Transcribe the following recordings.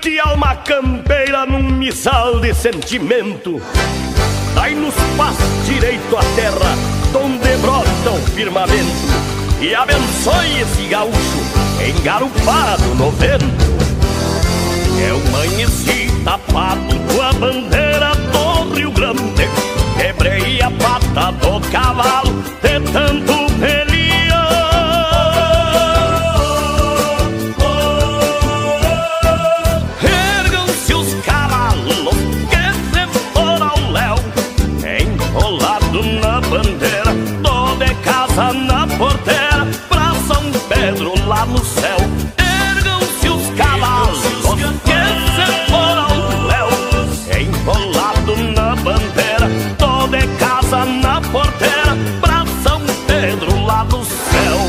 Se alma campeira num missal de sentimento, dai-nos paz direito à terra, donde brota o firmamento, e abençoe esse gaúcho engarupado no vento. Eu amanheci tapado com a bandeira do Rio Grande, quebrei a pata do cavalo de tanto pelear. Ergam-se os cavalos que se foram ao léu, enrolado na bandeira, tô de casa na porteira, pra São Pedro lá no céu. Ergam-se os cavalos que se foram ao léu, enrolado na bandeira, tô de casa na porteira, pra São Pedro lá no céu.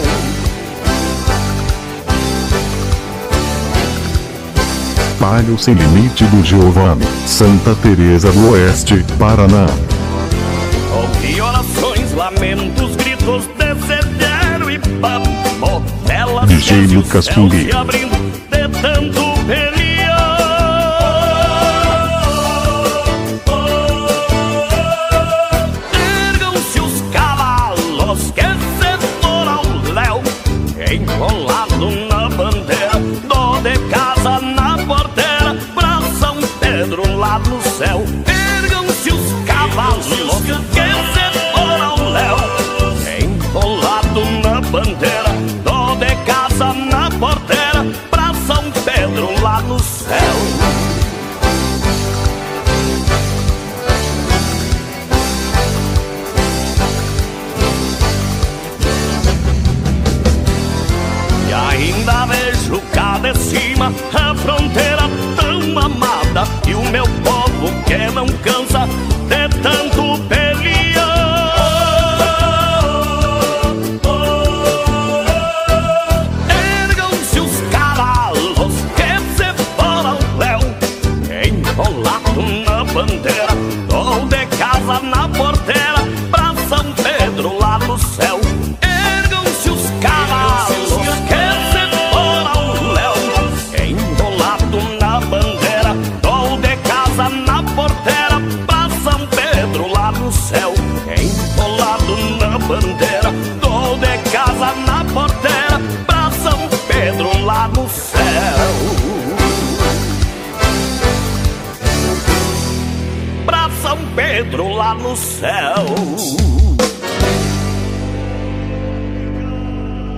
Palio Sem Limite do Giovanni, Santa Teresa do Oeste, Paraná. Ouvi orações, lamentos, gritos de cedero e papo, elas DJ Lucas Puli. se abrindo de tanto pelear. Ergam-se os cavalos que se foram ao léu, enrolado na bandeira, dou de casa na porteira, pra São Pedro lá no céu. Ergam-se os cavalos que se foram ao léu, enrolado na bandeira, dou de casa na porteira, pra São Pedro lá no céu. E ainda vejo cá de cima a fronteira tão amada, e o meu povo que não cansa de tanto pelear. Ergam-se os cavalos que se foram ao léu, enrolado na bandeira, dou de casa na porteira, pra São Pedro lá no céu. Ergam-se os cavalos que se foram ao léu, enrolado na bandeira, dou de casa na porteira, pra São Pedro lá no céu. Enrolado na bandeira, dou de casa na porteira, pra São Pedro lá no céu. Pra São Pedro lá no céu.